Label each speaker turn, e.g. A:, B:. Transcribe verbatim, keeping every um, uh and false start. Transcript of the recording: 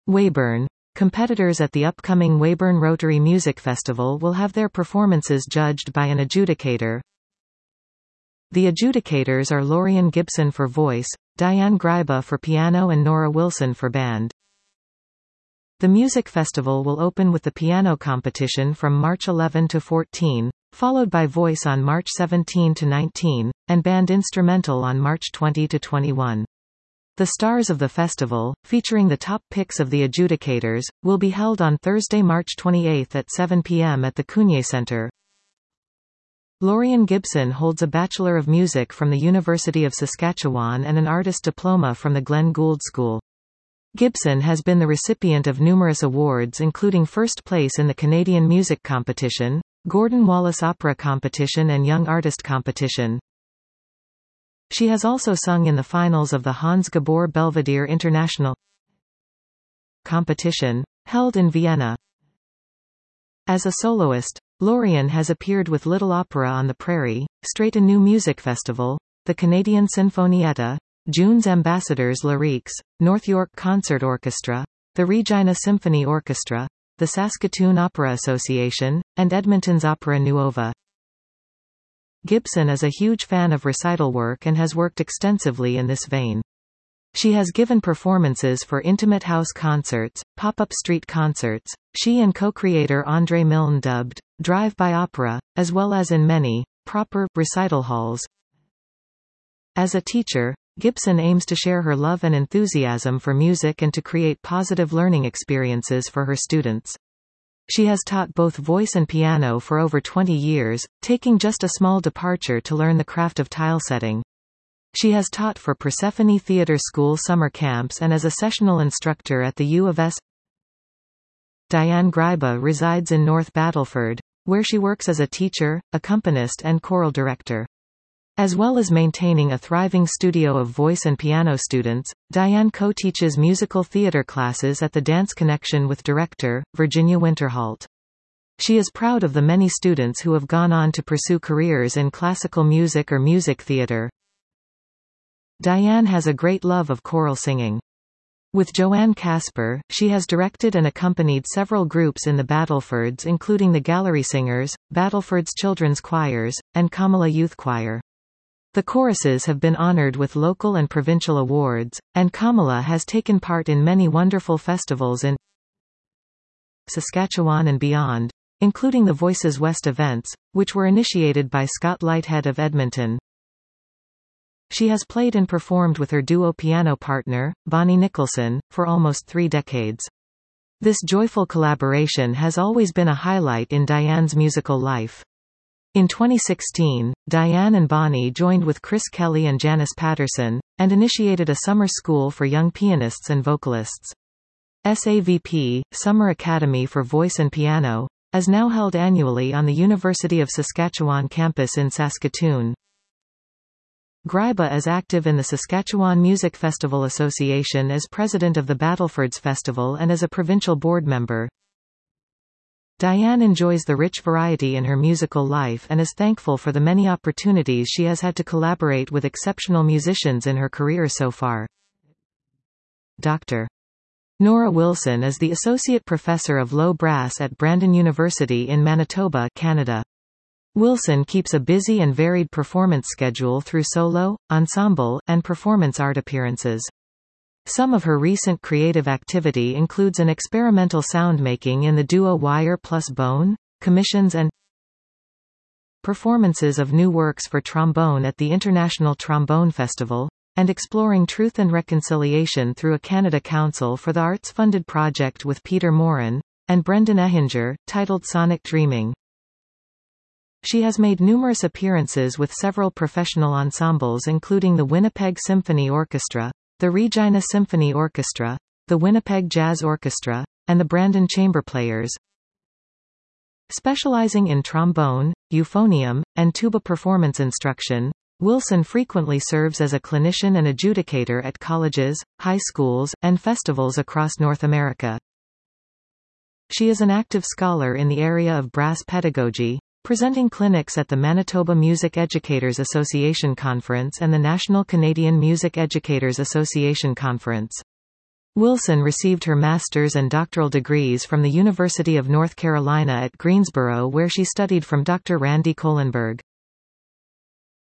A: Weyburn. Competitors at the upcoming Weyburn Rotary Music Festival will have their performances judged by an adjudicator. The adjudicators are Lorian Gibson for voice, Diane Gryba for piano and Nora Wilson for band. The music festival will open with the piano competition from March eleventh to fourteenth, followed by voice on March seventeenth to nineteenth, and band instrumental on March twentieth to twenty-first. The Stars of the Festival, featuring the top picks of the adjudicators, will be held on Thursday, March twenty-eighth at seven p m at the Counier Centre. Lorian Gibson holds a Bachelor of Music from the University of Saskatchewan and an Artist Diploma from the Glenn Gould School. Gibson has been the recipient of numerous awards including first place in the Canadian Music Competition, Gordon Wallace Opera Competition and Young Artist Competition. She has also sung in the finals of the Hans Gabor Belvedere International Competition, held in Vienna. As a soloist, Lorian has appeared with Little Opera on the Prairie, Straight A New Music Festival, the Canadian Sinfonietta, June's Ambassadors Lyriques, North York Concert Orchestra, the Regina Symphony Orchestra, the Saskatoon Opera Association, and Edmonton's Opera Nuova. Gibson is a huge fan of recital work and has worked extensively in this vein. She has given performances for intimate house concerts, pop-up street concerts, she and co-creator André Milne dubbed drive-by opera, as well as in many proper recital halls. As a teacher, Gibson aims to share her love and enthusiasm for music and to create positive learning experiences for her students. She has taught both voice and piano for over twenty years, taking just a small departure to learn the craft of tile setting. She has taught for Persephone Theatre School summer camps and as a sessional instructor at the U of S. Diane Gryba resides in North Battleford, where she works as a teacher, accompanist and choral director. As well as maintaining a thriving studio of voice and piano students, Diane co-teaches musical theatre classes at the Dance Connection with director, Virginia Winterhalt. She is proud of the many students who have gone on to pursue careers in classical music or music theatre. Diane has a great love of choral singing. With Joanne Casper, she has directed and accompanied several groups in the Battlefords including the Gallery Singers, Battleford's Children's Choirs, and Kamala Youth Choir. The choruses have been honored with local and provincial awards, and Kamala has taken part in many wonderful festivals in Saskatchewan and beyond, including the Voices West events, which were initiated by Scott Lighthead of Edmonton. She has played and performed with her duo piano partner, Bonnie Nicholson, for almost three decades. This joyful collaboration has always been a highlight in Diane's musical life. In twenty sixteen, Diane and Bonnie joined with Chris Kelly and Janice Patterson, and initiated a summer school for young pianists and vocalists. S A V P, Summer Academy for Voice and Piano, is now held annually on the University of Saskatchewan campus in Saskatoon. Gryba is active in the Saskatchewan Music Festival Association as president of the Battlefords Festival and as a provincial board member. Diane enjoys the rich variety in her musical life and is thankful for the many opportunities she has had to collaborate with exceptional musicians in her career so far. Doctor Nora Wilson is the Associate Professor of Low Brass at Brandon University in Manitoba, Canada. Wilson keeps a busy and varied performance schedule through solo, ensemble, and performance art appearances. Some of her recent creative activity includes an experimental soundmaking in the duo Wire plus Bone, commissions and performances of new works for trombone at the International Trombone Festival, and exploring truth and reconciliation through a Canada Council for the Arts-funded project with Peter Morin and Brendan Ehinger, titled Sonic Dreaming. She has made numerous appearances with several professional ensembles including the Winnipeg Symphony Orchestra, the Regina Symphony Orchestra, the Winnipeg Jazz Orchestra, and the Brandon Chamber Players. Specializing in trombone, euphonium, and tuba performance instruction, Wilson frequently serves as a clinician and adjudicator at colleges, high schools, and festivals across North America. She is an active scholar in the area of brass pedagogy, presenting clinics at the Manitoba Music Educators Association Conference and the National Canadian Music Educators Association Conference. Wilson received her master's and doctoral degrees from the University of North Carolina at Greensboro, where she studied from Doctor Randy Kohlenberg.